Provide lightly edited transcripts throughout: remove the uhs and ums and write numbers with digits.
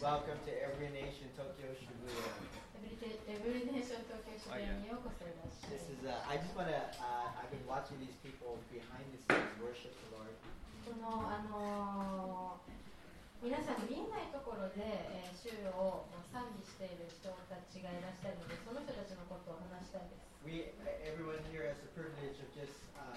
Welcome to Every Nation Tokyo Shibuya. エブリネーション東京支店にようこそいらっしゃい。 This is I just want to I've been watching these people behind the scenes worship the Lord. この皆さん見えないところで、主を賛美している人たちがいらっしゃるので、その人たちのことを話したいです。 Everyone here has the privilege of just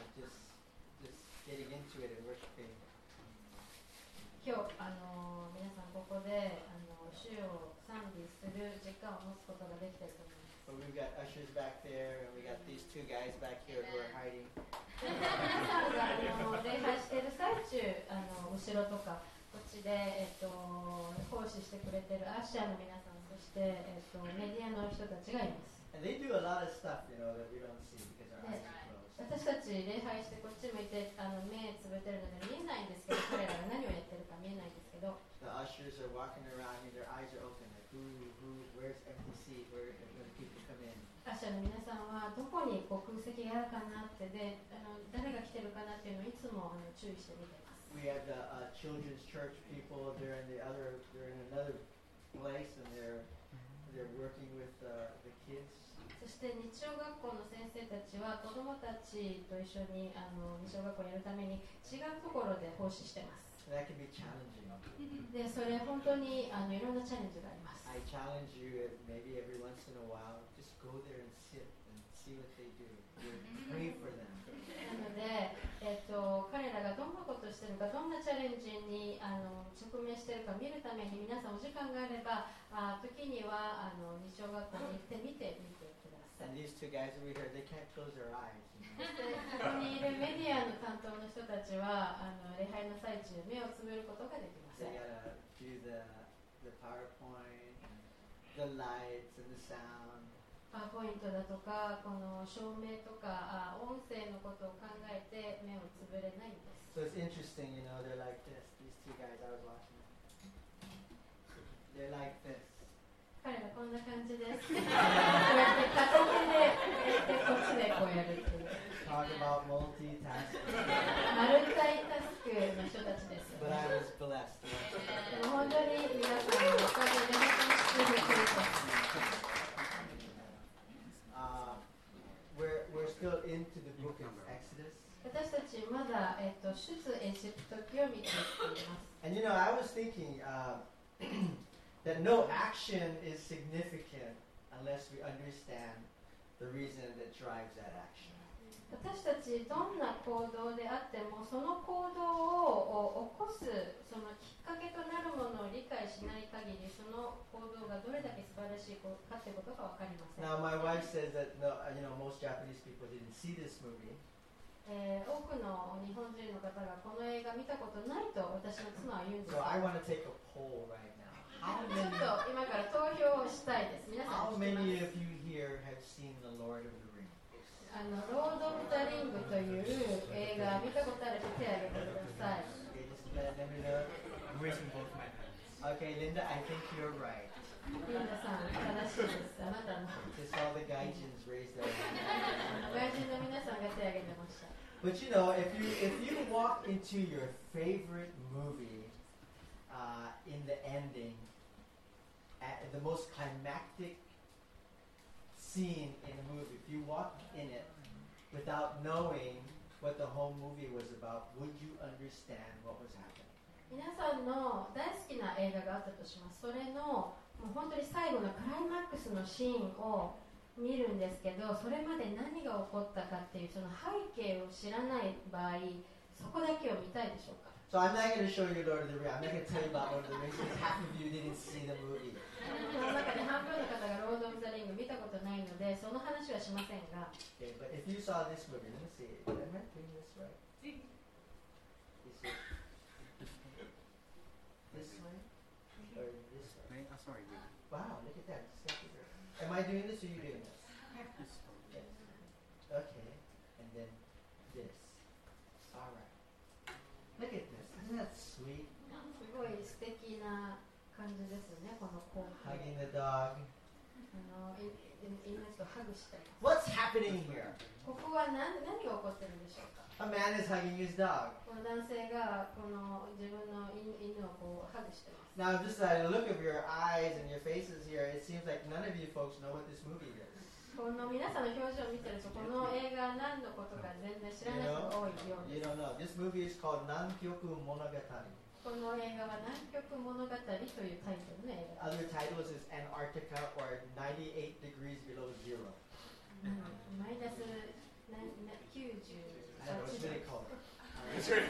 getting into it and worshiping. 今日皆さんここで主を賛美する時間を持つことができていると思います。 But we've got ushers back there, and we got these two guys back here who are hiding. 皆さんが礼拝している最中、後ろとかこっちで、奉仕してくれているアッシャーの皆さん、そして、メディアの人たちがいます。 And they do a lot of stuff, that we don't see because our eyes are closed. 私たち礼拝してこっち向いて目つぶってるので見えないんですけど、彼らが何をやってるか見えないんですけど、 The ushers are walking around and their eyes are open. Like, where's empty seat? Where people come in? アッシャーの皆さんはどこに空席があるかなってで、誰が来てるかなっていうのをいつも注意して見ています。 We have the children's church people. They're in another place, and they're working with the kids. そして日曜学校の先生たちは子どもたちと一緒に日曜学校をやるために違うところで奉仕しています。 That can be challenging. で、それ本当にいろんなチャレンジがあります。 I challenge you, maybe every once in a while, just go there and sit and see what they do. Pray for them. なので、彼らがどんなことをしているか、どんなチャレンジに直面しているか見るために皆さんお時間があれば、時には日曜学校に行ってみてください。 And these two guys over here, they can't close their eyes. そしてここにいるメディアの担当の人たちは礼拝の最中目をつぶることができませ They ん。 gotta do the PowerPoint, the lights and the sound. パワーポイントだとか、この照明とか音声のことを考えて目をつぶれないんです。 So it's interesting, they're like this. These two guys, I was watching them. They're like this. 彼らこんな感じです。こうやって片手でこっちでこうやるっていう。 Talk about multitasking. マルタイタスクの人たちですよ But ね。 I was blessed. でも本当に皆さんのおかげで本当に祝福です。 We're still into the book of Exodus. 私たちまだ、出エジプト記を見ていっています。 And I was thinking that no action is significant unless we understand the reason that drives that action. 私たちどんな行動であってもその行動を起こすそのきっかけとなるものを理解しない限りその行動がどれだけ素晴らしいかってことが分かりません。 Now my wife says that most Japanese people didn't see this movie. 多くの日本人の方がこの映画見たことないと私の妻は言うんです So よ。 I want to take a poll right now. ちょっと今から投票をしたいです。皆さ How ん知ってま many す of you here have seen The Lord of the Rings? ロード・オブ・ザ・リングという映画見たことある人手を挙げてください。 Okay, just let me know. I'm raising both my hands. Okay, Linda, I think you're right. リンダさん正しいです。あなたの Just all the gaijins raised their hands. 外人の皆さんが手を挙げてました。 But if you walk into your favorite movie, in the ending, at the most climactic scene in the movie, if you walk in it without knowing what the whole movie was about, would you understand what was happening? 皆さんの大好きな映画があったとします。それのもう本当に最後のクライマックスのシーンを見るんですけど、それまで何が起こったかっていうその背景を知らない場合、そこだけを見たいでしょうか。 So I'm not going to show you Lord of the Rings. I'm not going to tell you about Lord of the Rings because half of you didn't see the movie. この中で半分の方がロード・オブ・ザ・リング見たことないので、その話はしませんが、 Okay, but if you saw this movie, let me see. Am I doing this right? You see? This way? Or this way? Sorry, dude. Wow, look at that. Am I doing this or you doing this? This one. Yes. Okay. And then this. All right. Look at this. Isn't that sweet? すごい素敵な感じですよね、この光景。 Hugging the dog. 犬とハグしてます。 What's happening here? ここは何が起こってるんでしょうか。 A man is hugging his dog. この男性がこの自分の犬をこうハグしてます。 Now, just a look of your eyes and your faces here, it seems like none of you folks know what this movie is. この皆さんの表情を見てると、この映画何のことか全然知らない人が多いよう You です。 don't know. This movie is called Nankyoku Monogatari. この映画は南極物語というタイトルの映画。 Other titles is Antarctica or 98 degrees below zero. マイナス98 I know, it's 度。 really cold. すごい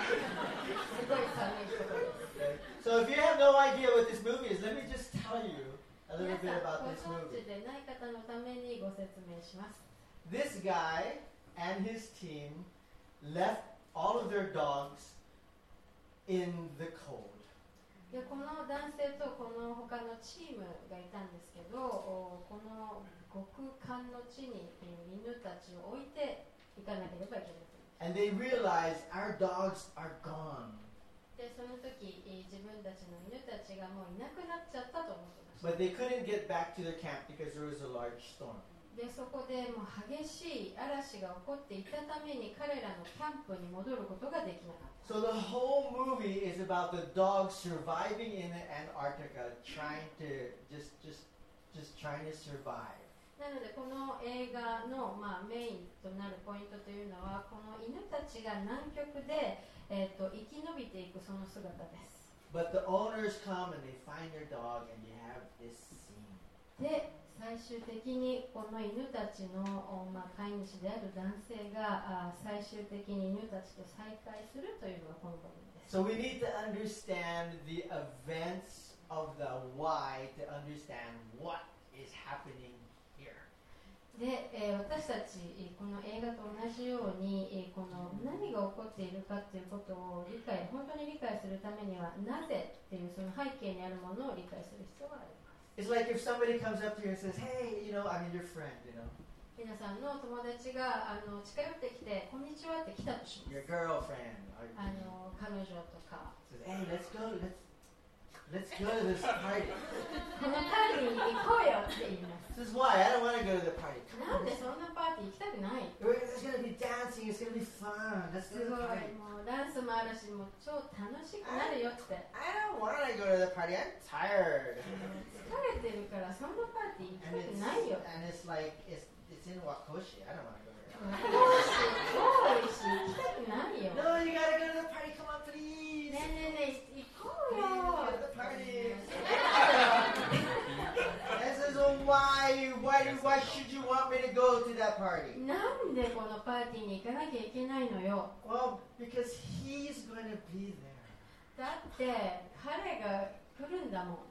寒いところです。 So if you have no idea what this movie is, let me just tell you a 皆 little さ bit ん、 about ご this 存 movie. 知でない方のためにご説明します。 This guy and his team left all of their dogs in the cold. でこの男性とこの他のチームがいたんですけど、この極寒の地に犬たちを置いていかなければいけない。 And they realized our dogs are gone. でその時、自分たちの犬たちがもういなくなっちゃったと思ってました。 But they couldn't get back to their camp because there was a large storm. でそこでもう激しい嵐が起こっていたために彼らのキャンプに戻ることができなかった。 So the whole movie is about the dogs surviving in Antarctica, trying to just trying to survive. なのでこの映画の、メインとなるポイントというのはこの犬たちが南極で、生き延びていくその姿です。 But the owners come and they find their dog and you have this scene. で最終的にこの犬たちの、飼い主である男性が最終的に犬たちと再会するというのがこの場面です。 So we need to understand the events of the why to understand what is happening here. で、私たちこの映画と同じように、この何が起こっているかということを本当に理解するためにはなぜっていうその背景にあるものを理解する必要があります。 It's like if somebody comes up to you and says, "Hey, I'm your friend, 皆さんの友達が近寄ってきてこんにちはって来たとします。 your girlfriend, or 彼女とか says, "Hey, let's go to this party." このパーティーに行こうよって言います。 Says, "Why? I don't want to go to the party. なんでそんなパーティー行きたくない。 There's gonna be dancing. It's gonna be fun. Let's す do ご the い party." もうダンスもあるしもう超楽しくなるよって。 I don't want to go to the party. I'm tired. 疲れてるからそんなパーティー And 行きたくないよ。 it's like it's in Wakoshi. I don't want to go there. 遠いし行きたくないよ。 No, you gotta go to the party. Come on, please. ねえねえねえ行こう Please よ。 go to the party. And says, "Oh, why should you want me to go to that party?" なんでこのパーティーに行かなきゃいけないのよ。 Well, because he's going to be there. だって彼が来るんだもん。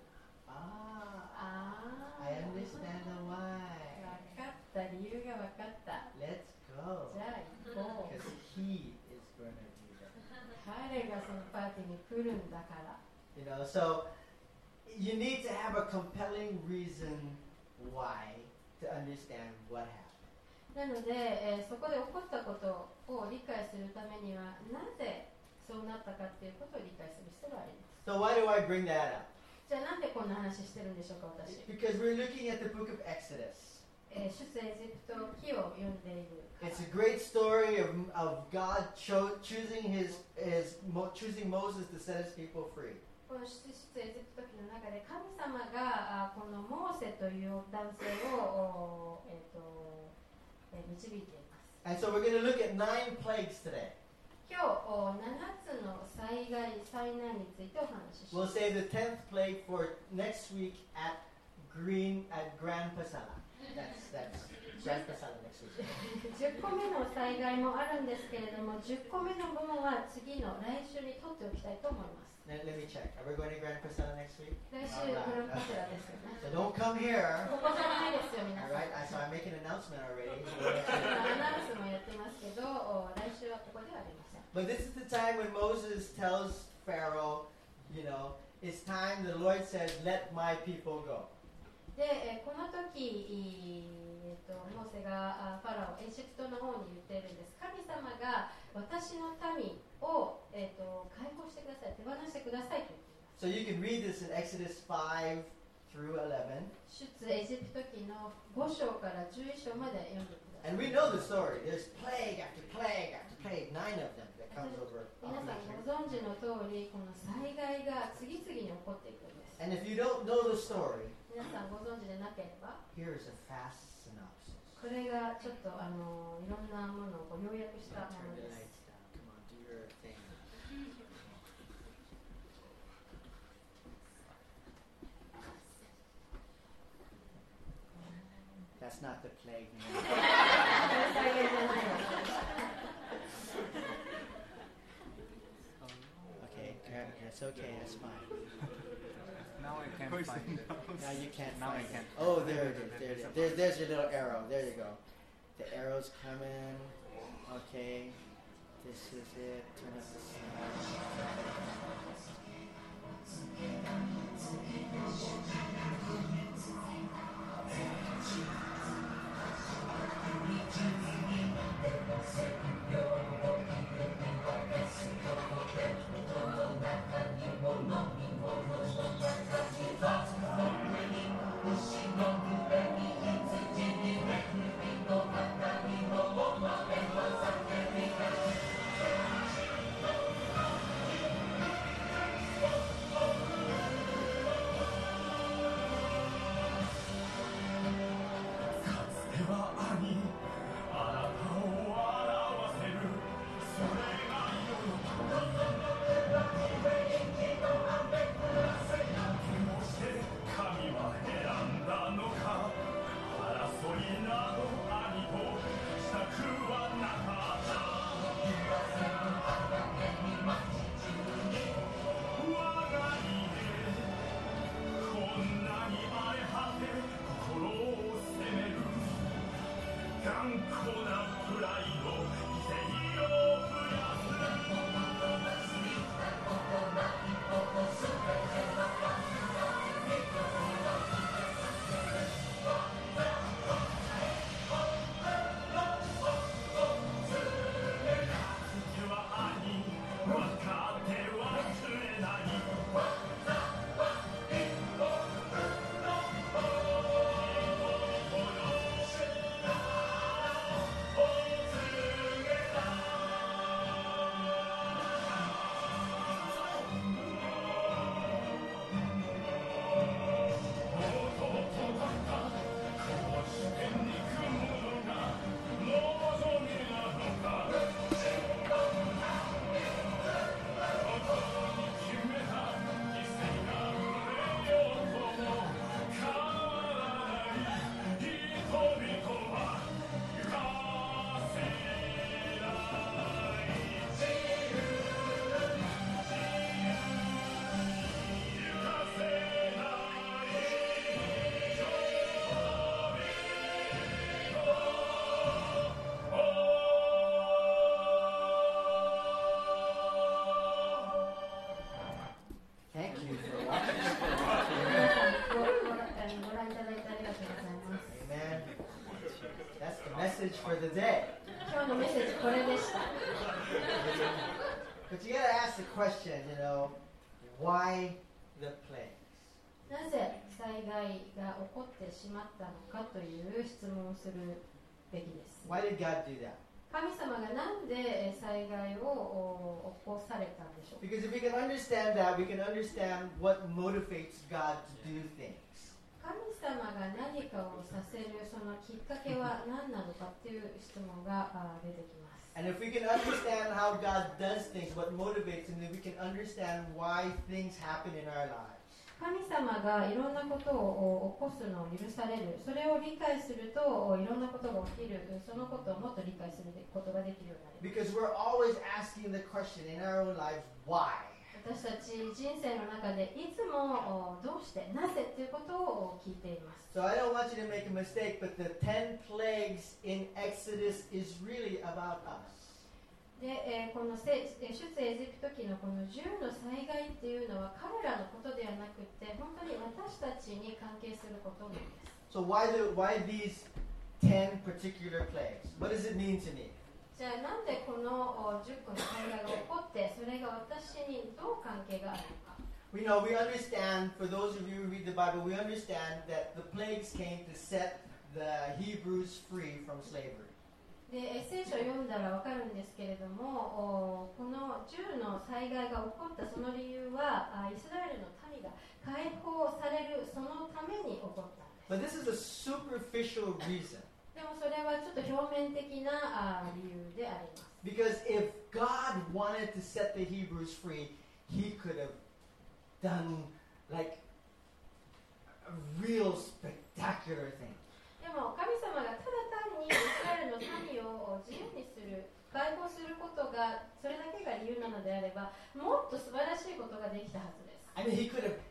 I understand the 分 why. かった理由が分かった。 Let's go. じゃあ行こう。 Because he is going to be there. 彼がそのパーティーに来るんだから。 So you need to have a compelling reason why to understand what happened. なので、そこで起こったことを理解するためにはなぜそうなったかっていうことを理解する必要があります。 So why do I bring that up? じゃあなんでこんな話してるんでしょうか私。 Because we're looking at the book of Exodus. 出エジプト記を読んでいるから。 It's a great story of God choosing Moses to set his people free. この出エジプト記の中で神様がこのモーセという男性を、導いています。 And so we're going to look at 9 plagues today. 今日7つの災難についてお話ししま We'll す。 save the 10th plague for next week at Grand Pasala. That's Grand Pasala next week. 10個目の災害もあるんですけれども、10個目の部分は次の来週に取っておきたいと思います。 Let me check. Are we going to Grand Pasala next week? 来週、グランパセラですよね。 So don't come here. ここじゃないですよ、皆 All さん。 right. So I'm making an announcement already. アナウンスもやってますけど、来週はここではありません。 But this is the time when Moses tells Pharaoh, it's time. The Lord says, "Let my people go." で、この時、モーセがファラオ、エジプトの方に言っているんです。神様が私の民を、解放してください、手放してくださいと言っています。 So you can read this in Exodus 5, through 11. 出エジプト記の5章から11章まで読んでください。 And we know the story. There's plague after plague after plague, 9 of them that comes over. 皆さんご存知の通り、この災害が次々に起こっていくんです。 And if you don't know the story, 皆さんご存知でなければ、 here's a fast synopsis. これがちょっといろんなものを要約したも Turn の the です。 lights down. Come on, do your thing. That's not the plague. Okay, that's okay. That's fine. Now I can't find it. Now you can't Now find I it. can't. Oh, there it is. There it is. There's your little arrow. There you go. The arrow's coming. Okay. This is it. Turn up the Thank you for watching. 皆さんご覧いただいてありがとうございます。 Amen. That's the message for the day. 今日のメッセージこれでした。 But you gotta ask the question, why the plagues? なぜ災害が起こってしまったのかという質問をするべきです。 Why did God do that? 神様がなんで災害を起こされたんでしょうか。 Because if we can understand that, we can understand what motivates God to do things. 神様が何かをさせるそのきっかけは何なのかっていう質問が出てきます。 And if we can understand how God does things, what motivates him, then we can understand why things happen in our lives. 神様がいろんなことを起こすのを許される、それを理解するといろんなことが起きる、そのことをもっと理解することができるようになります。 Because we're always asking the question in our own lives, why? 私たち人生の中でいつもどうしてなぜということを聞いています。 So I don't want you to make a mistake, but the 10 plagues in Exodus is really about us. で、この出エジプト記のこの10の災害っていうのは彼らのことではなくて本当に私たちに関係することなんです。 So why these 10 particular plagues? What does it mean to me? じゃあなんでこの10個の災害が起こってそれが私にどう関係があるのか。 we understand, for those of you who read the Bible, we understand that the plagues came to set the Hebrews free from slavery. で聖書を読んだらわかるんですけれども、この10の災害が起こったその理由はイスラエルの民が解放されるそのために起こったんです。 But this is a superficial reason. でもそれはちょっと表面的な理由であります。 Because if God wanted to set the Hebrews free, He could have done like a real spectacular thing. でも神様がただ単にイスラエルの民を自由にする、解放することがそれだけが理由なのであれば、もっと素晴らしいことができたはずです。 I mean, He could have,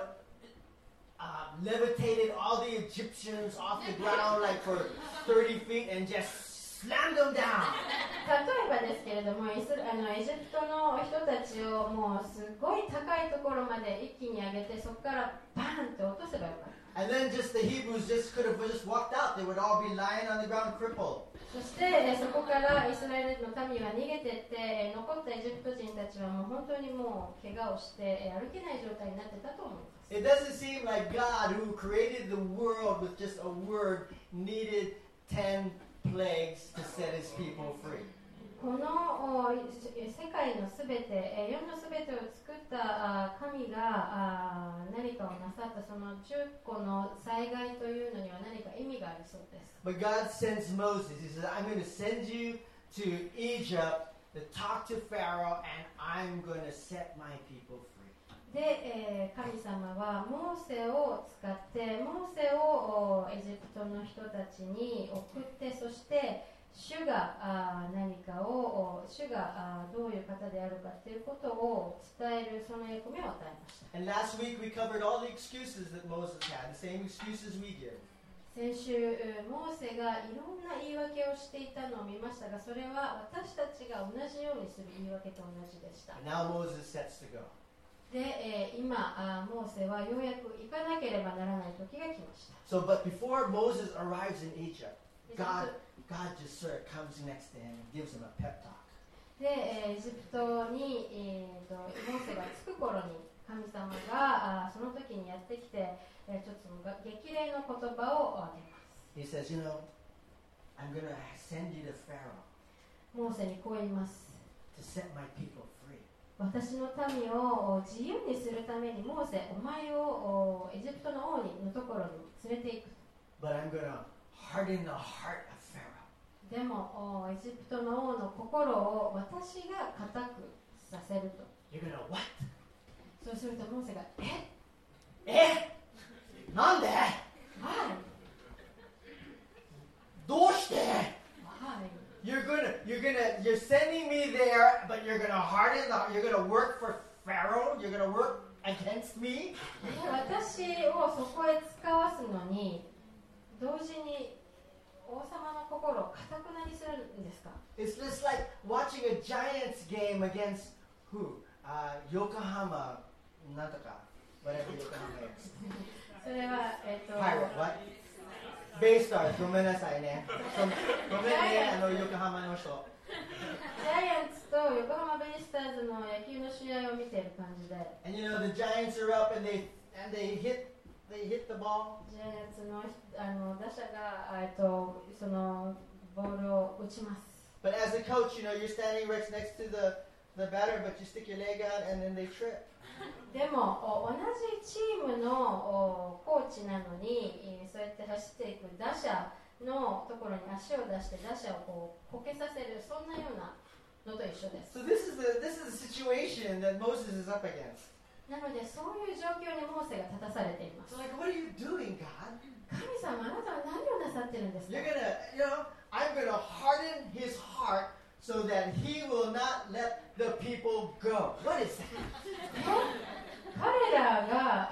levitated all the Egyptians off the ground like for 30 feet and just slammed them down. 例えばですけれども、エジプトの人たちをもうすごい高いところまで一気に上げて、そこからバーンって落とせばよかった。 And then just the Hebrews could have just walked out. They would all be lying on the ground crippled. そしてそこからイスラエルの民は逃げていって、残ったエジプト人たちはもう本当にもう怪我をして歩けない状態になってたと思います。 It doesn't seem like God, who created the world with just a word, needed 10 plagues to set His people free. この世界のすべて、世のすべてを作った神が何かをなさったその10個の災害というのには何か意味がありそうです。 But God sends Moses. He says, I'm going to send you to Egypt to talk to Pharaoh, and I'm going to set my people free. で、神様はモーセを使ってモーセをエジプトの人たちに送って、そして主が何かを主がどういう方であるかということを伝えるその役目を与えました。 And last week we covered all the excuses that Moses had, the same excuses we give. 先週モーセがいろんな言い訳をしていたのを見ましたが、それは私たちが同じようにする言い訳と同じでした。 And now Moses sets to go. で、今モーセはようやく行かなければならない時が来ました。 So, but before Moses arrives in Egypt, God just sort of comes next to him and gives him a pep talk. で、エジプトに、モーセが着く頃に神様がその時にやってきて、ちょっとその激励の言葉をあげます。 He says, I'm going to send you to Pharaoh モーセにこう言います。 to set my people free. 私の民を自由にするためにモーセ、お前をエジプトの王のところに連れて行く。 But I'm going to harden the heart of Pharaoh. でもエジプトの王の心を私が固くさせると。 You're going to what? そうするとモーセがなんで？ はいどうして？ はい You're sending me there, but you're gonna you're gonna work for Pharaoh, you're gonna work against me? 私をそこへ使わすのに同時に王様の心を固くなりするんですか？ It's just like watching a Giants game against who? Yokohama, なんとか whatever Yokohama is. それは Pirate, what? Baystars, ごめんなさいね。ごめんね、横浜の人。 ジャイアンツと横浜ベイスターズの野球の試合を見ている感じで。 And the Giants are up and they hit the ball. ジャイアンツの打者がそのボールを打ちます。 But as a coach, you're standing right next to the batter, but you stick your leg out and then they trip. でも同じチームのコーチなのにそうやって走っていく打者のところに足を出して打者をこけさせる、そんなようなのと一緒です。 So this is the situation that Moses is up against. なのでそういう状況にモーセが立たされています。 So like, what are you doing, God? 神様、あなたは何をなさってるんですか？ You're I'm gonna harden his heart so that he will not let the people go. What is that? 彼らが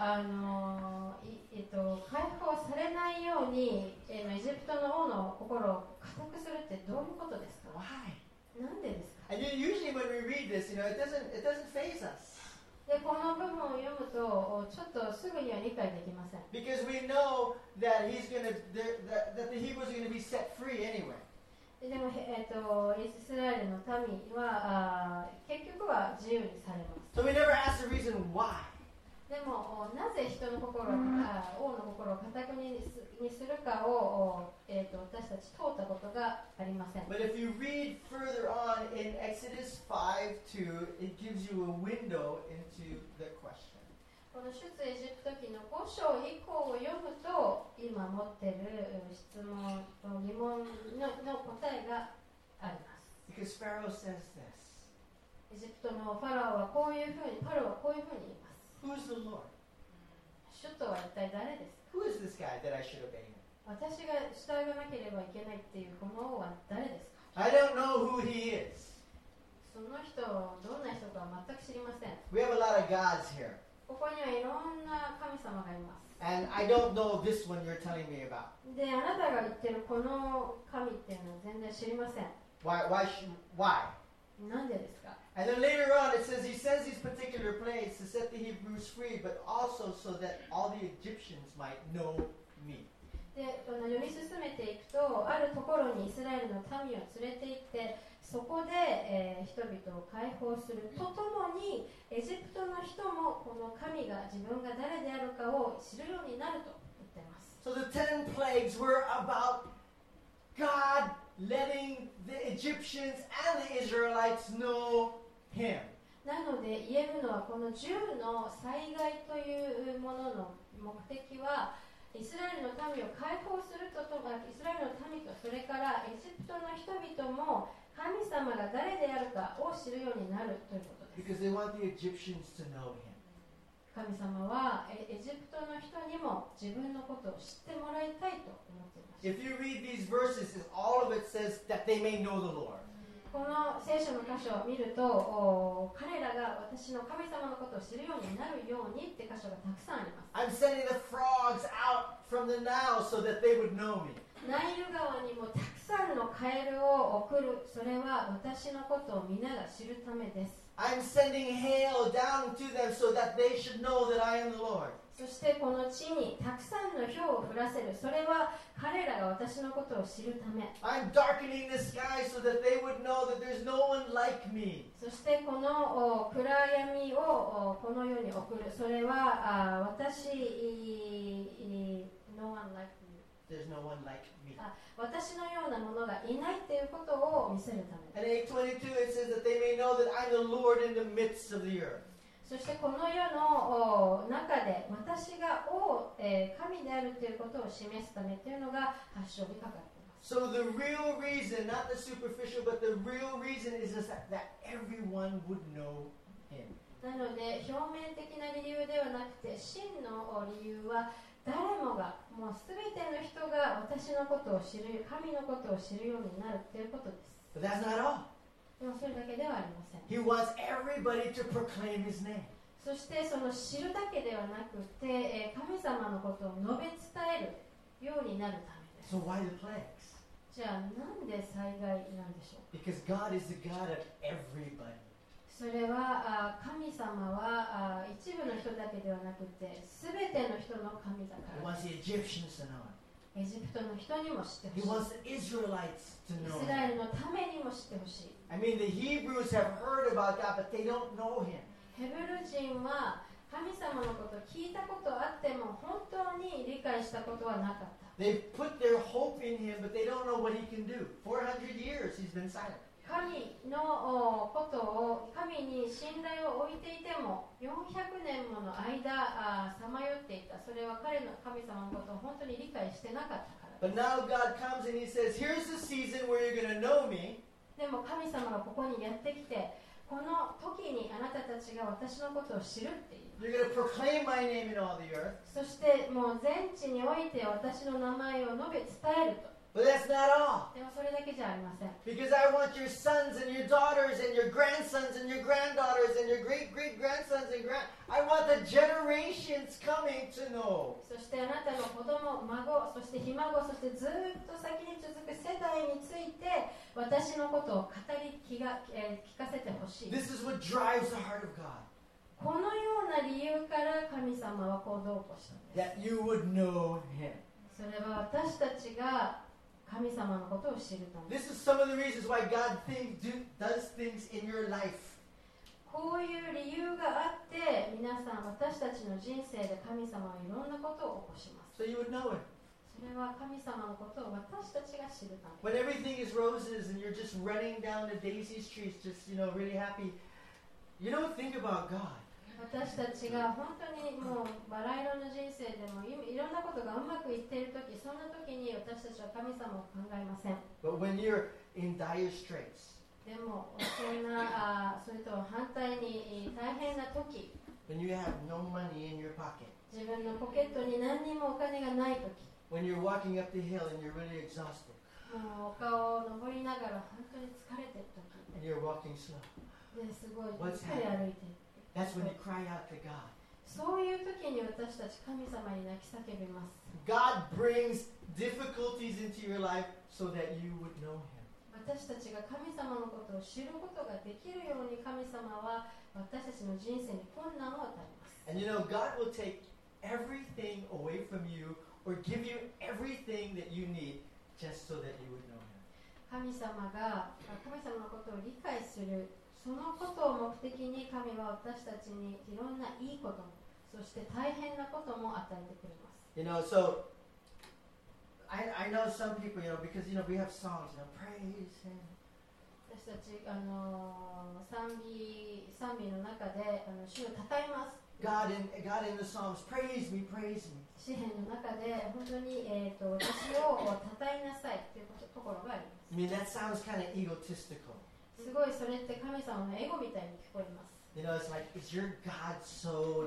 解放されないようにエジプトの王の心を固くするってどういうことですか？ Why? なんでですか？ And usually when we read this, it doesn't faze us でこの部分を読むとちょっとすぐには理解できません。 because we know that that the Hebrews are going to be set free anyway. でもイスラエルの民は結局は自由にされます。 So we never ask the reason why. でもなぜ人の心を、王の心を堅くにするかを、私たち通ったことがありません。 But if you read further on in Exodus 5:2, it gives you a window into the question. この出エジプト記の5章以降を読むと今持っている質問疑問 の答えがあります。 Because Pharaoh says this. エジプトのファラオはこういうふうに言います。 Who's the Lord? 主とは一体誰ですか？ Who is this guy that I should obey him? 私が従わなければいけないっていうこの王は誰ですか？ I don't know who he is. その人どんな人かは全く知りません。 We have a lot of gods here. ここにはいろんな神様がいます。 And I don't know this one you're telling me about. で、あなたが言ってるこの神っていうのは全然知りません。 Why? なんでですか？ And then later on it says he sends these particular plagues to set the Hebrews free, but also so that all the Egyptians might know me. で、読み進めていくと、あるところにイスラエルの民を連れて行って、そこで、人々を解放するとともに、エジプトの人もこの神が自分が誰であるかを知るようになると言っています。 So the 10 plagues were about God letting the Egyptians and the Israelites know him. なので言えるのはこの10の災害というものの目的はイスラエルの民を解放するとともにイスラエルの民とそれからエジプトの人々も神様が誰であるかを知るようになるということです。 Because they want the Egyptians to know him. 神様はエジプトの人にも自分のことを知ってもらいたいと思っています。 If you read these verses, all of it says that they may know the Lord. この聖書の箇所を見ると彼らが私の神様のことを知るようになるようにって箇所がたくさんあります。 I'm sending the frogs out from the Nile so that they would know me. ナイル川にもたくさんのカエルを送る。それは私のことを皆が知るためです。 I'm sending hail down to them so that they should know that I am the Lord. そしてこの地にたくさんの氷を降らせる。それは彼らが私のことを知るため。 I'm darkening the sky so that they would know that there's no one like me. そしてこの暗闇をこの世に送る。それは私 No one like me. There's no one like me. 私のようなものがいないということを見せるため。 And 8:22 it says that they may know that I'm the Lord in the midst of the earth. そしてこの世の中で私が神であるということを示すためというのが8章に書かれています。 So the real reason, not the superficial, but the real reason is just that everyone would know him. なので表面的な理由ではなくて真の理由は誰もがもう全ての人が私のことを知る、神のことを知るようになるということです。 But that's not all. でもそれだけではありません。 He wants everybody to proclaim his name. そしてその知るだけではなくて神様のことを述べ伝えるようになるためです。 So why the plagues? じゃあなんで災害なんでしょう。 Because God is the God of everybody. それは神様は一部の人だけではなくて全ての人の神だか He ら wants the Egyptians to know him. エジプトの人にも知って He ほ wants し the Israelites to い。イ know スラエ him. ルのためにも知ってほしい。 I mean, the Hebrews have heard about God, but they don't know him. ヘブル人は神様のことを聞いたことあっても本当に理解したことはなかった。 They've put their hope in him, but they don't know what he can do. 400 years he's been silent. 神のことを神に信頼を置いていても400年もの間さまよっていた。それは彼の神様のことを本当に理解してなかったから。 But now God comes and he says, here's the season where you're going to know me. でも神様がここにやってきてこの時にあなたたちが私のことを知るっていう。 You're going to proclaim my name in all the earth. そしてもう全地において私の名前を述べ伝えると。 But that's not all. でもそれだけじゃありません。 Because I want your sons and your daughters and your grandsons and your granddaughters and your great-great-grandsons and I want the generations coming to know. そしてあなたの子供、孫、そしてひ孫、そしてずっと先に続く世代について私のことを語り聞かせてほしい。 This is what drives the heart of God. このような理由から神様は行動を起こしたんです。 That you would know him. それは私たちが神様のことを知るため。 This is some of the reasons why God does things in your life. こういう理由があって皆さん私たちの人生で神様はいろんなことを起こします。 So you would know it. それは神様のことを私たちが知るため。 When everything is roses and you're just running down the daisy streets, just, really happy, you don't think about God. 私たちが本当にもうバラ色の人生でもいろんなことがうまくいっているとき、そんなときに私たちは神様を考えません。 But when you're in dire straits, でもそれと反対に大変なとき、 when you have no money in your pocket, 自分のポケットに何にもお金がないとき、 when you're walking up the hill and you're really exhausted, もう丘を登りながら本当に疲れているとき and you're walking slow, ですごい What's ゆっくり歩いている。 that's when you cry out to God. そういうときに私たち神様に泣き叫びます。 God brings difficulties into your life so that you would know Him. 私たちが神様のことを知ることができるように神様は私たちの人生に困難を与えます。 And God will take everything away from you or give you everything that you need just so that you would know Him. 神様のことを理解する、そのことを目的に神は私たちにいろんないいことも、そして大変なことも与えてくれます。 So I know some people, because we have songs, praise Him. 私たち賛美の中で主を称えます。 God in the Psalms, praise me, praise me. 詩篇の中で本当に、私を称えなさいというところがあります。 I mean, that sounds kind of egotistical. すごいそれって神様のエゴみたいに聞こえます。 It's like, is your God so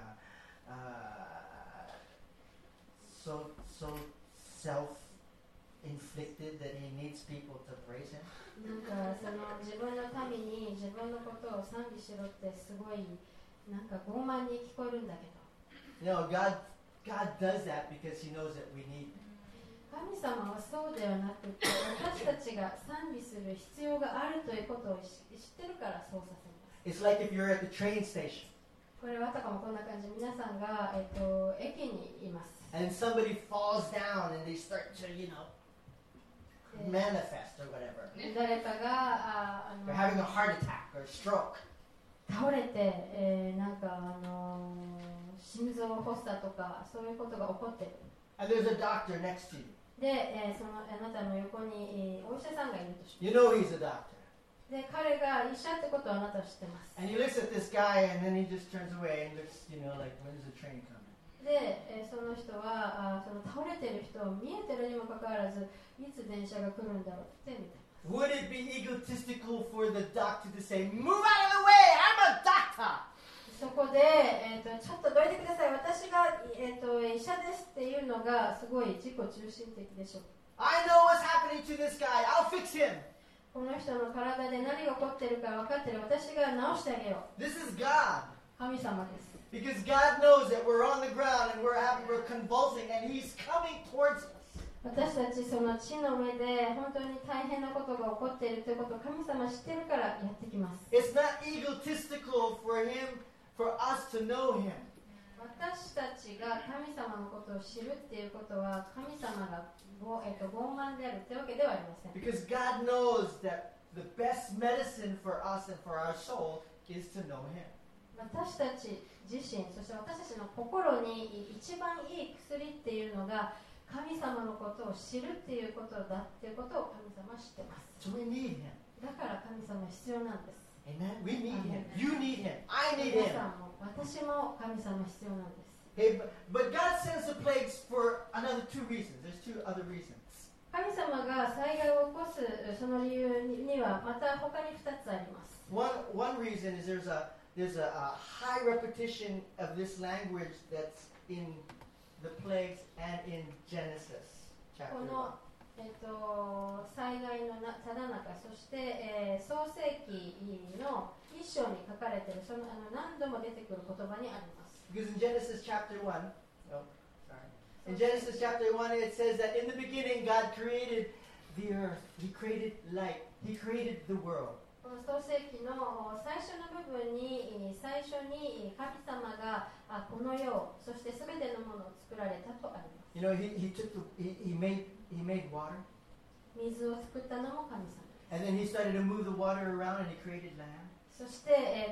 so self-inflicted that He needs people to praise Him? なんかその自分のために自分のことを賛美しろってすごいなんか傲慢に聞こえるんだけど。 God does that because He knows that we need Him. 神様はそうではなくて、私たちが賛美する必要があるということを知ってるからそうさせます。 It's like if you're at the train station これはあたかもこんな感じ、皆さんが、駅にいます。 and somebody falls down and they start to, manifest or whatever. 誰かが They're having a heart attack or a stroke. 倒れて、心臓発作とかそういうことが起こっている。 And there's a doctor next to you. で、あなたの横に、お医者さんがいるとし You know he's a doctor. で、彼が医者ってことはあなたは知ってます。 And he looks at this guy and then he just turns away and looks, like, when's the train coming? で、その人はその倒れてる人を見えてるにもかかわらず、いつ電車が来るんだろうって見てます。 Would it be egotistical for the doctor to say, move out of the way, I'm a doctor? そこで、ちょっとどいてください、私が、医者ですっていうのがすごい自己中心的でしょう。 I know what's happening to this guy, I'll fix him. この人の体で何が起こってるか分かってる、私が治してあげよう。 This is God. 神様です。 Because God knows that we're on the ground and we're convulsing and He's coming towards us. 私たちその地の上で本当に大変なことが起こっているということを神様知ってるからやってきます。 It's not egotistical for us to know Him. 私たちが神様のことを知るっていうことは神様が傲慢であるってわけではありません。 Because God knows that the best medicine for us and for our soul is to know Him. 私たち自身、そして私たちの心に一番いい薬っていうのが神様のことを知るっていうことだっていうことを神様は知ってます。 So we need Him. だから神様は必要なんです。 Amen? We need Him. You need Him. I need 皆 Him. さんも私も神様必要なんです。 Hey, but God sends the plagues for another two reasons. There's two other reasons. 神様が災害を起こすその理由にはまた他に2つあります。 One reason is there's a high repetition of this language that's in the plagues and in Genesis こ chapter の 1. 災害のただ中、そして、創世記の一章に書かれているその何度も出てくる言葉にあります。 Because in Genesis chapter 1, in Genesis chapter 1 it says that in the beginning God created the earth, He created light, He created the world. この創世記の最初の部分に最初に神様がこの世、そしてすべてのものを作られたとあります。 He made water, 水を作ったのも神様です。 and then He started to move the water around and He created land. そして、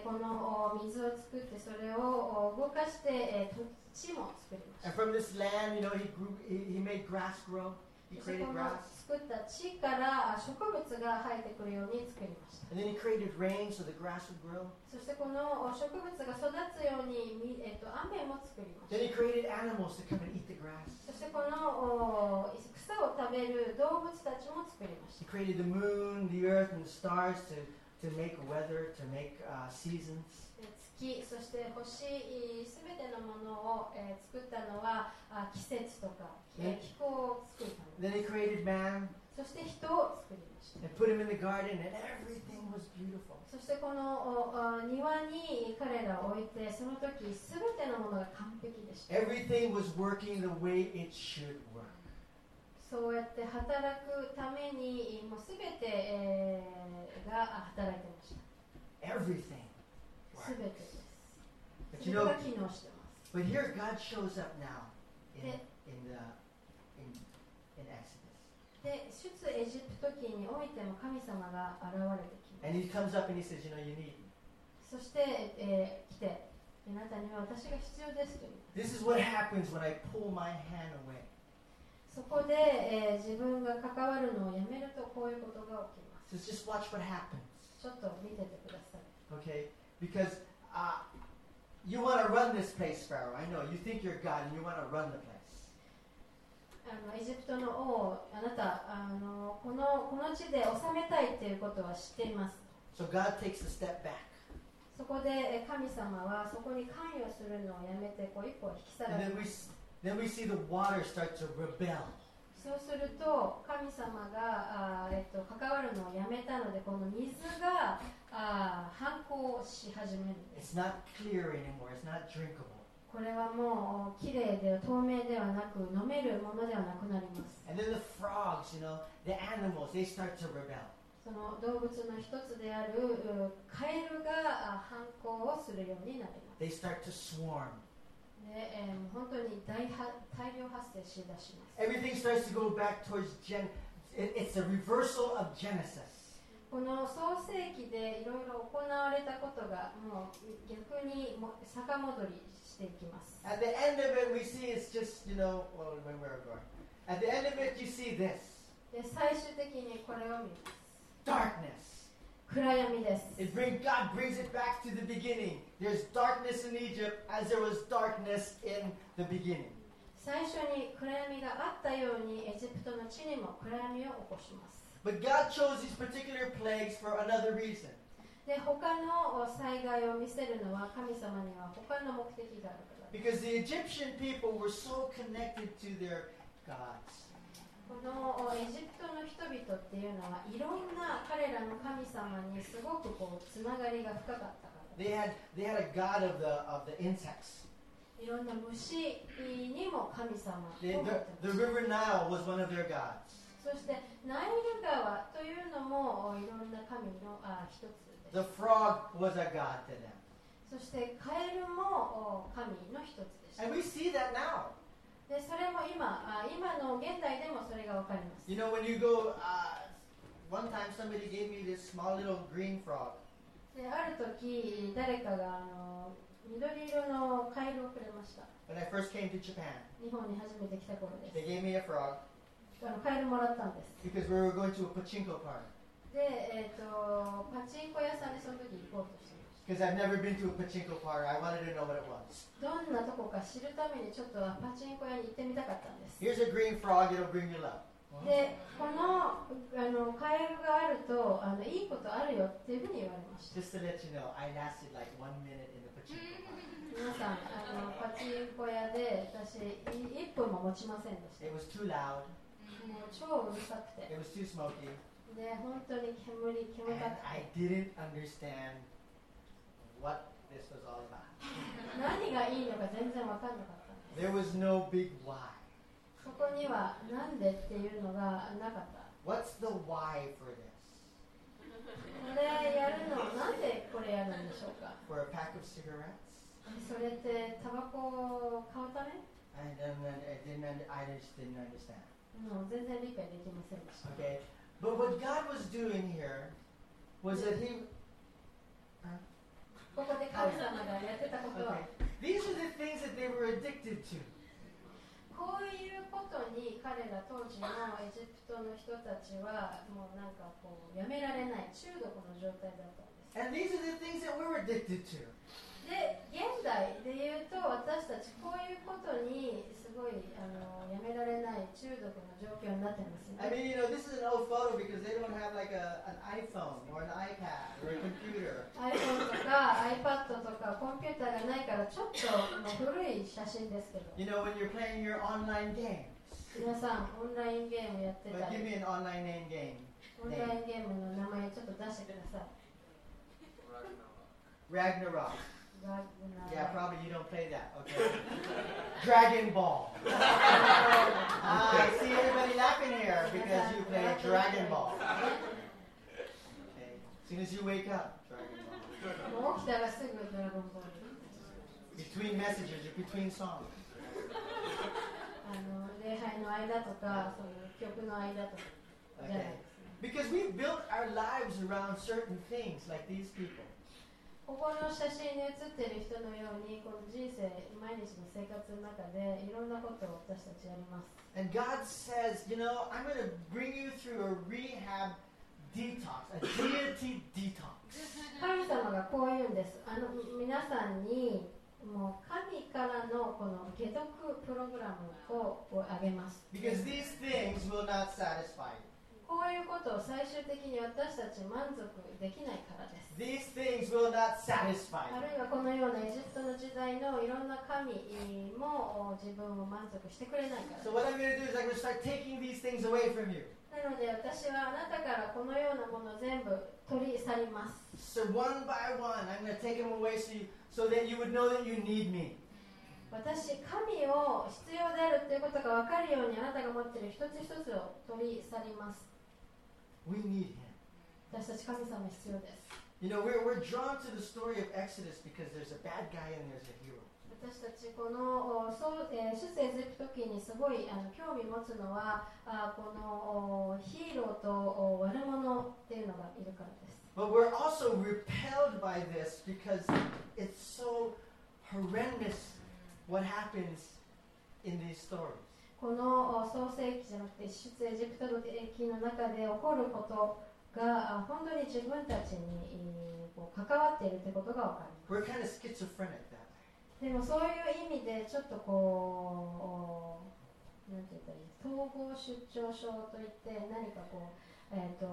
この水を作ってそれを動かして、土も作りました。 And from this land, he made grass grow. He そしてこ created の grass. 作った地から植物が生えてくるように作りました。 And then he created rain so the grass would grow. そしてこの植物が育つように、雨も作りまし Then た。 he created animals to come and eat the grass. そしてこの草を食べる動物たちも作りまし He た。 created the moon, the earth, and the stars to make weather, to make seasons. 月、そして星、すべてのものを、作ったのは季節とか気候を作るため Then he created man そして人を作りました。 and put him in the garden, and everything was beautiful. そしてこの庭に彼らを置いて、その時すべてのものが完璧でした。 Everything was working the way it should work. そうやって働くためにもうすべて、が働いてました。 Everything. すべてです。 But そ you れ know, が機能してます。 but here God shows up now in Yeah. Exodus. で、出エジプト記においても神様が現れてきます。 And he comes up and he says, you need me. そして、来て、あなたには私が必要ですという。 This is what happens when I pull my hand away. そこで、自分が関わるのをやめるとこういうことが起きます。 So just watch what happens. ちょっと見ててください。 Okay? Because you want to run this place, Pharaoh. I know. You think you're God and you want to run the place. エジプトの王、あなたこの地で治めたいということは知っています。 So God takes a step back. そこで神様はそこに関与するのをやめてこう一歩引き去ら And れ then ま we, す。 then we see the water start to rebel. そうすると神様が関わるのをやめたので、この水が反抗し始めるんです。 It's not clear anymore. It's not drinkable. これはもうきれいで透明ではなく飲めるものではなくなります。 And then the frogs, the animals, they start to rebel. その動物の一つであるカエルが反抗をするようになります。 They start to swarm. で、本当に大量発生しだします。 Everything starts to go back towards it's a reversal of Genesis. この創世記でいろいろ行われたことがもう逆に遡りしていきます。 At the end of it, we see it's just, when we're going. At the end of it, you see this. で、最終的にこれを見ます。 Darkness. 暗闇です。 God brings it back to the beginning. There's darkness in Egypt as there was darkness in the beginning. 最初に暗闇があったようにエジプトの地にも暗闇を起こします。 But God chose these particular plagues for another reason. で、他の災害を見せるのは神様には他の目的があるからです。 Because the Egyptian people were so connected to their gods. このエジプトの人々っていうのはいろんな彼らの神様にすごくつながりが深かったからです。 They had a god of the insects. いろんな虫にも神様を持 The ってま the す。 river Nile was one of their gods. そしてナイル川というのもいろんな神の一つです。 The frog was a god to them. そしてカエルも神の一つでした。 And we see that now. で、それも今の現代でもそれがわかります。 You know, when you go, one time somebody gave me this small little green frog. で、ある時誰かが緑色のカエルをくれました。 When I first came to Japan, 日本に初めて来た頃です。 they gave me a frog カエルもらったんです。 because we were going to a pachinko party. で、パチンコ屋さんにその時行こうとしていました。 Because I've never been to a pachinko party, I wanted to know what it was. どんなとこか知るためにちょっとパチンコ屋に行ってみたかったんです。 Here's a green frog, it'll bring you luck. で、このカエルがあるといいことあるよっていうふうに言われました。 Just to let you know, I lasted like 1 minute in the pachinko party. 皆さんパチンコ屋で私1分も持ちませんでした。 It was too loud, もう超うるさくて、 it was too smoky, で本当に煙 and たく I て didn't understand what this was all about. 何がいいのか全然分かんなかったんです。 There was no big why. そこにはなんでっていうのがなかった。 What's the why for this? これやるのなんでこれやるんでしょうか。 For a pack of cigarettes? それってタバコを買うため？ And I just didn't understand. 全然理解できませんでした。 Okay, but what God was doing here was that He was, 神様は He was ここで taking ここで神様がやってたことは、 These are the things that they were addicted to. こういうことに彼ら当時のエジプトの人たちはもうなんかこうやめられない中毒の状態だったんです。 And these are the things that we're addicted to. で、現代で言うと私たちこういうことにすごいやめられない中毒の状況になってますよ I ね。 mean, this is an old photo because they don't have like an iPhone or an iPad or a computer. iPhone とか iPad とかコンピューターがないからちょっと古い写真ですけど、 You know, when you're playing your online games. 皆さんオンラインゲームやってた But give り、 me an online game. オンラインゲームの名前ちょっと出してください。 Ragnarok. ガー Yeah, probably you don't play that. Okay. Dragon Ball. I see everybody laughing here because you play Dragon Ball. Okay. As soon as you wake up, Dragon Ball. もう起きたらすぐドラゴンボール。 Between messages or between songs. 礼拝の間とかその曲の間とかじゃない Okay. ですね。 Because we built our lives around certain things like these people. ここの写真に写っている人のようにこの人生毎日の生活の中でいろんなことを私たちやります。 And God says, you know, I'm going to bring you through a rehab detox, a deity detox. 神様がこう言うんです。皆さんにもう神からのこの解毒プログラムをあげます。 Because these things will not satisfy you. こういうことを最終的に私たち満足できないからです。 These things will not satisfy あ you. るいはこのようなエジプトの時代のいろんな神も自分を満足してくれないから。 So what I'm going to do is I'm going to start taking these things away from you. なので私はあなたからこのようなものを全部取り去ります。 So one by one, I'm going to take them away so that you would know that you need me. 私、神を必要であるということが分かるようにあなたが持っている一つ一つを取り去ります。 We need him. 私たち神様必要です。 You know, we're drawn to the story of Exodus because there's a bad guy and there's a hero. 私たちこの出エジプト記にすごい興味持つのはこのヒーローと悪者っていうのがいるからです。 But we're also repelled by this because it's so horrendous what happens in these stories. この創世記じゃなくて出エジプト記の中で起こることが本当に自分たちに関わっているということが分かります。 We're kind of schizophrenic that way. でもそういう意味でちょっとこうなんて言ったらいい、統合失調症といって何かこう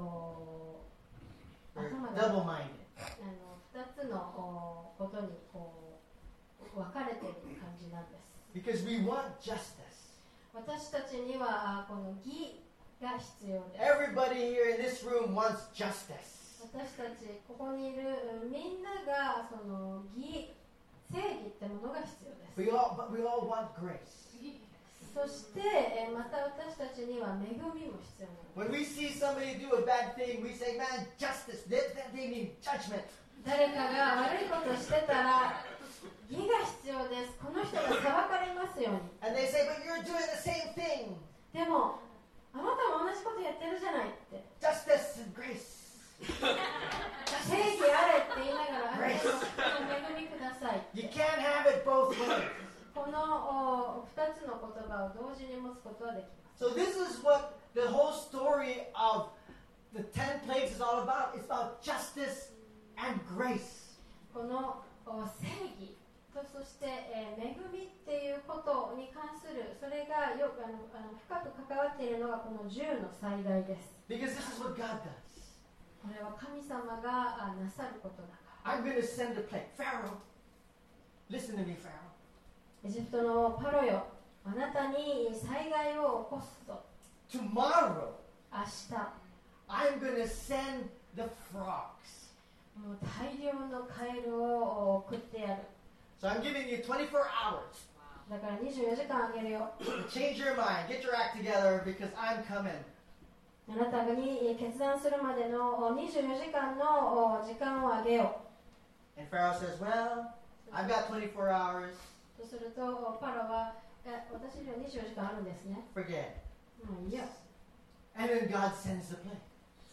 We're 頭で double-minded. 2つのことにこう分かれている感じなんです。 Because we want justice. 私たちにはこの義が必要です。 Everybody here in this room wants justice. 私たちここにいるみんながその義、正義ってものが必要です。 But we all want grace. そしてまた私たちには恵みも必要なんです。 When we see somebody do a bad thing, we say, man, justice. They need judgment. 誰かが悪いことをしてたら義が必要です。この人が裁かれますように。 And they say, but you're doing the same thing. でもあなたも同じことやってるじゃないって。 Justice and grace. 正義あれって言いながら、あなたの恵みください。 You can't have it both ways. この2つの言葉を同時に持つことはできます。 So this is what the whole story of the 10 plagues is all about. It's about justice and grace. この正義とそして恵みっていうことに関するそれがよく深く関わっているのがこの10の災害です。 Because this is what God does. これは神様がなさることだから。 I'm going to send a plague. Pharaoh, listen to me, Pharaoh. エジプトのパロよ、あなたに災害を起こすぞ。 Tomorrow, 明日、 I'm going to send the frogs. もう大量のカエルを送ってやる。 So I'm giving you 24 hours だから24時間あげるよ。 to change your mind, get your act together because I'm coming. あなたに決断するまでの24時間の時間をあげよう。 And Pharaoh says, well, I've got 24 hours. とするとパロは私には24時間あるんですね。 Forget it. もういいよ。 And then God sends the plague.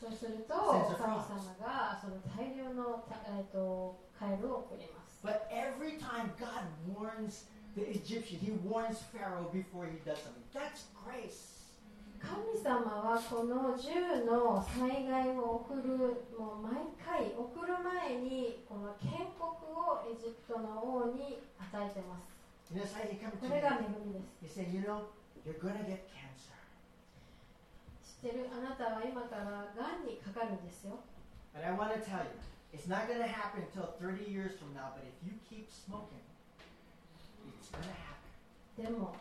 そうすると Sends 神 a 様 frost. がその大量のカエルを送ります。 But every time God warns the Egyptian, he warns Pharaoh before he does something. That's grace. 神様はこの10の災害を送る、もう毎回送る前にこの警告をエジプトの王に与えてます。 You know, it's like he comes こ to れが me. 恵みです。 He said, you know, you're going to get cancer. 知ってる？あなたは今からがんにかかるんですよ。 But I want to tell you, it's not going to happen until 30 years from now, but if you keep smoking, it's going to happen. でも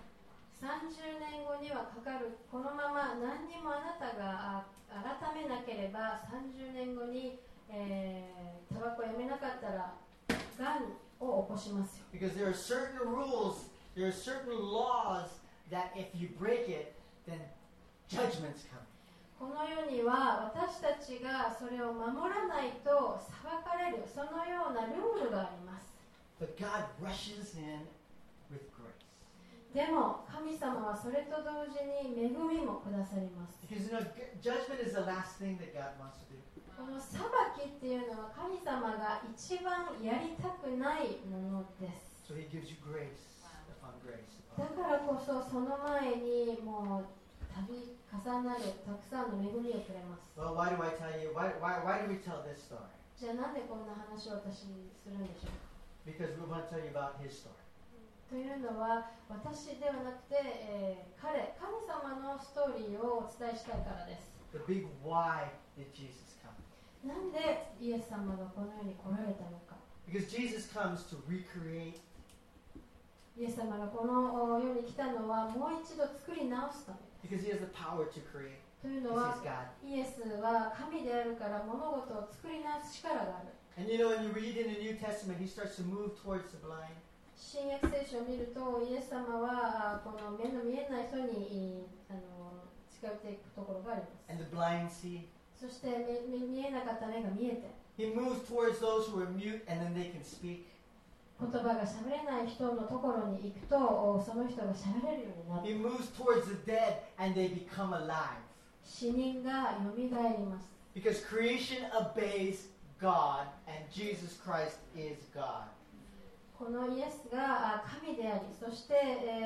30年後にはかかる。このまま何にもあなたが改めなければ30年後に、タバコやめなかったらがんを起こしますよ。 Because there are certain rules, there are certain laws that if you break it, then judgments come. この世には私たちがそれを守らないと裁かれる、そのようなルールがあります。 But God rushes in with grace. でも神様はそれと同時に恵みもくださります。 Because you know, judgment is the last thing that God wants to do. この裁きっていうのは神様が一番やりたくないものです。 So he gives you grace upon grace. だからこそその前にもう度重なるたくさんの恵みをくれます。 Well, why do I tell you? Why do we tell this story? じゃあなんでこんな話を私するんでしょうか。 Because we want to tell you about his story. というのは私ではなくて、神様のストーリーをお伝えしたいからです。 The big why did Jesus come? なんでイエス様がこの世に来られたのか。 Because Jesus comes to recreate. イエス様がこの世に来たのはもう一度作り直すため。 Because he has the power to create. というの Because は he's God. イエスは神であるから物事を作り直す力がある。 And you know, when you read in the New Testament, he starts to move towards the blind. 新約聖書を見るとイエス様はこの目の見えない人に近寄っていくところがあります。 And the blind see. そして見えなかった目が見えて、 He moves towards those who are mute and then they can speak. 言葉が喋れない人のところに行くとその人が喋れるようになる。 He moves towards the dead and they become alive. 死人がよみがえります。 Because creation obeys God and Jesus Christ is God. このイエスが神であり、そして、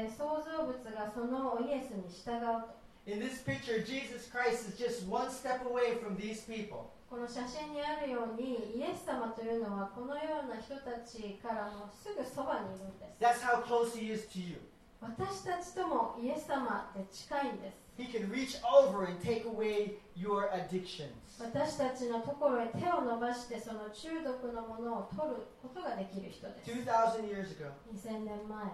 創造物がそのイエスに従うと。 In this picture, Jesus Christ is just one step away from these people. この写真にあるようにイエス様というのはこのような人たちからもすぐそばにいるんです。 That's how close he is to you. 私たちともイエス様って近いんです。 He can reach over and take away your addictions. 私たちのところへ手を伸ばしてその中毒のものを取ることができる人です。 2,000 years ago, 2000年前、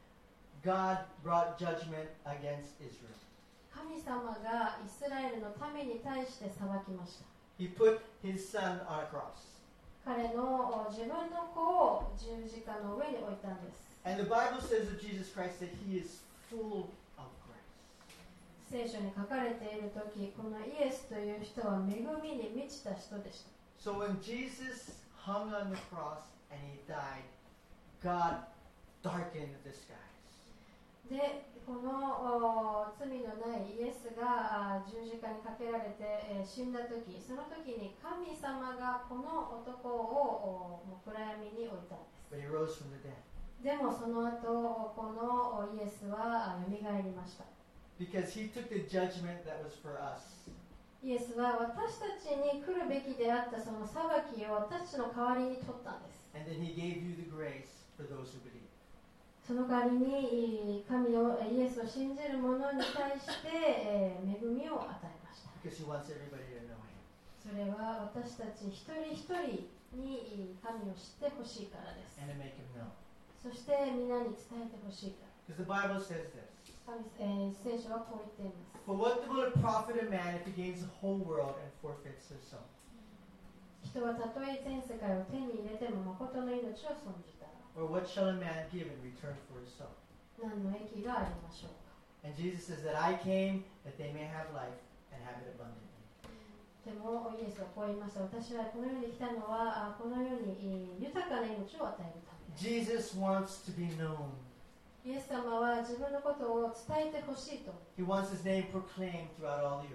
God brought judgment against Israel. 神様がイスラエルの民に対して裁きました。 He put his son on a cross. 彼の自分の子を十字架の上に置いたんです。 And the Bible says of Jesus Christ that he is full of grace. 聖書に書かれているとき、このイエスという人は恵みに満ちた人でした。 So when Jesus hung on the cross and he died, God darkened the skies. で、この罪のないイエスが十字架にかけられて死んだとき、そのときに神様がこの男を暗闇に置いたんです。 But he rose from the dead. でもその後、このイエスはよみがえりました。 Because he took the judgment that was for us. イエスは私たちに来るべきであったその裁きを私たちの代わりに取ったんです。 And then he gave you the grace for those who believe. その代わりに神をイエスを信じる者に対して恵みを与えました。 Because he wants everybody to know him. それは私たち一人一人に神を知ってほしいからです。 And to make him known. そして皆に伝えてほしいから。 Because the Bible says this. 聖書はこう言っています。 For what will it profit a man if he gains the whole world and forfeits his soul? 人はたとえ全世界を手に入れても誠の命を損じたら Or what shall a man give in return for his soul? 何の益がありましょうか。 And Jesus says that I came that they may have life and have it abundantly. でもイエスはこう言いました。私はこの世に来たのはこの世に豊かな命を与えるためです。 Jesus wants to be known. イエス様は自分のことを伝えてほしいと。 He wants his name proclaimed throughout all the earth.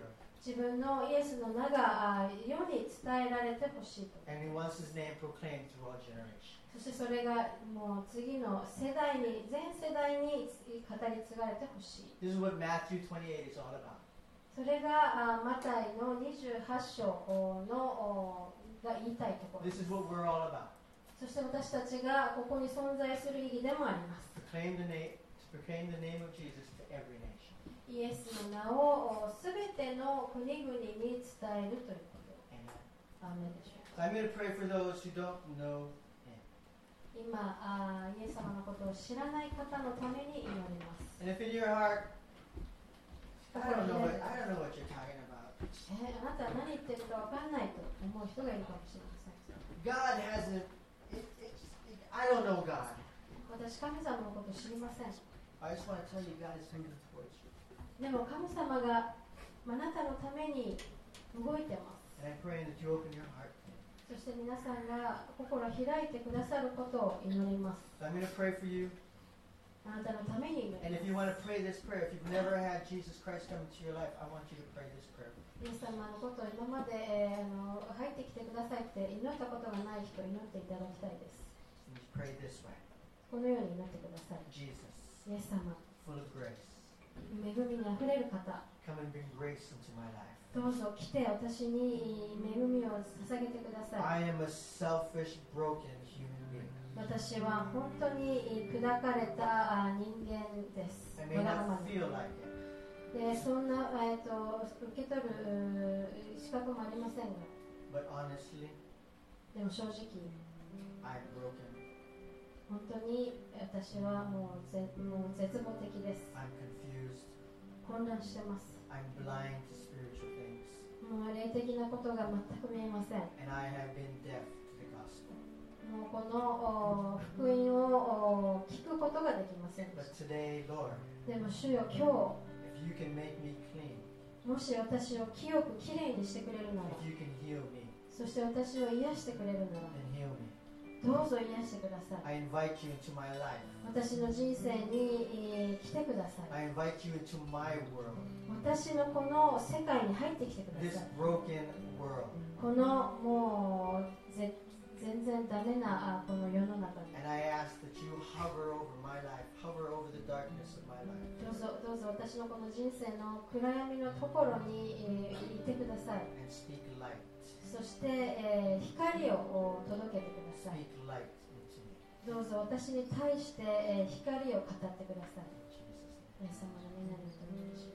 自分のイエスの名が世に伝えられてほしいと。 And He wants His name proclaimed through all generations. そしてそれがもう次の世代に、全世代に語り継がれてほしい。 This is what Matthew 28 is all about. それがマタイの28章のが言いたいところで This す。 is what we're all about. そして私たちがここに存在する意義でもあります。 To proclaim the name of Jesus to every nation. イエスの名をすべての国々に伝えるということ。 Amen. アーメンでしょう So I'm going to pray for those who don't know Him. 今イエス様のことを知らない方のために祈ります。 And if in your heart, I don't know what you're talking about. あなたは何言ってるか分かんないと思う人がいるかもしれません。 God hasn't. I don't know God. 私、神様のことを知りません。 I just want to tell you, God is moving towards you. でも神様があなたのために動いてます。 And I'm praying that you open your heart to Him. そして皆さんが心を開いてくださることを祈ります。 So I'm going to pray for you. あなたのために祈 And り if you ま want to pray this prayer, if you've never had Jesus Christ come into your life, I want you to pray this prayer. す。イエス様のことを今まで、入ってきてくださいって祈ったことがない人、祈っていただきたいです。 And you pray this way. このように祈ってください。 Jesus, イエス様、 full of grace, 恵みにあふれる方、 come and bring grace into my life. どうぞ来て私に恵みを捧げてください。 I am a selfish, broken human being. 私は本当に砕かれた人間です。 I may わがま not まに feel like it, で、そんな、受け取る資格もありませんが、 but honestly, でも正直、 I'm broken. 本当に私はもう絶望的です。 I'm confused. 混乱してます。 I'm blind to spiritual things. もう霊的なことが全く見えません。 And I have been deaf to the gospel. もうこの福音を聞くことができませんで But し today, Lord, た。でも主よ、今 if you can make me clean, 日、もし私を清くきれいにしてくれるなら、 if you can heal me, そして私を癒してくれるなら、 then heal me. どうぞ癒してください。 I invite you into my life. 私の人生に来てください。 I invite you into my world, 私のこの世界に入ってきてくだ this さい。 broken world. このもう全然ダメなこの世の中に And I ask that you hover over my life, hover over the darkness of my life. どうぞ私のこの人生の暗闇のところにいてください。 And speak light. そして、光を届けてください。 Speak light into me. どうぞ私に対して、光を語ってください。 In Jesus' name. イエス様の皆によってお願いします。